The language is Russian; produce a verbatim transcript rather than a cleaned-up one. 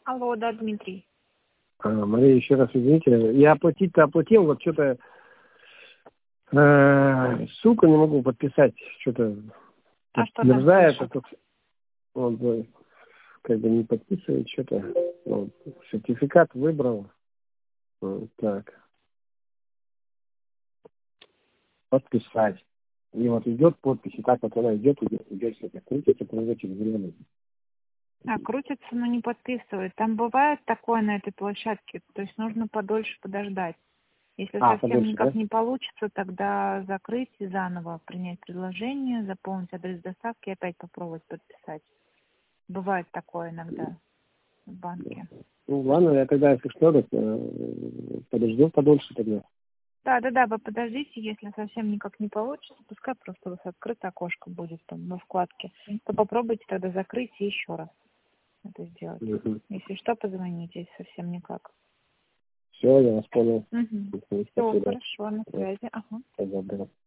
Алло, да, Дмитрий. А, Мария, еще раз извините. Я оплатить-то оплатил, вот что-то э, ссылку не могу подписать. Что-то А что там мерзает. пишет? Этот, вот, э, как бы не подписывает что-то. Вот, сертификат выбрал. Вот, так. Подписать. И вот идет подпись, и так вот она идет, идет, идет, все так крутится, пройдет через время. А, крутится, но не подписывает. Там бывает такое на этой площадке, то есть нужно подольше подождать. Если А, совсем подольше, никак да? не получится, тогда закрыть и заново принять предложение, заполнить адрес доставки и опять попробовать подписать. Бывает такое иногда в банке. Ну, ладно, я тогда, если что, так, э, подожду подольше тогда. Да, да, да, вы подождите, если совсем никак не получится, пускай просто у вас открыто окошко будет там на вкладке, то попробуйте тогда закрыть и еще раз это сделать. Угу. Если что, позвоните, если совсем никак. Все, я вас понял. Угу. Все, Спасибо. хорошо, на связи. Ага. Спасибо.